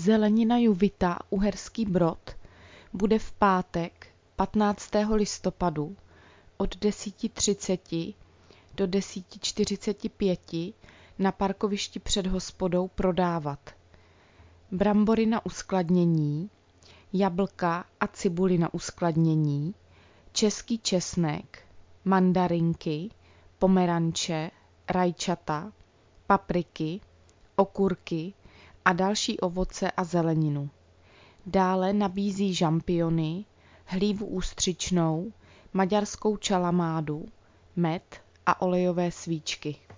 Zelenina Juvita Uherský Brod bude v pátek 15. listopadu od 10:30 do 10:45 na parkovišti před hospodou prodávat brambory na uskladnění, jablka a cibuli na uskladnění, český česnek, mandarinky, pomeranče, rajčata, papriky, okurky a další ovoce a zeleninu. Dále nabízí žampiony, hlívu ústřičnou, maďarskou čalamádu, med a olejové svíčky.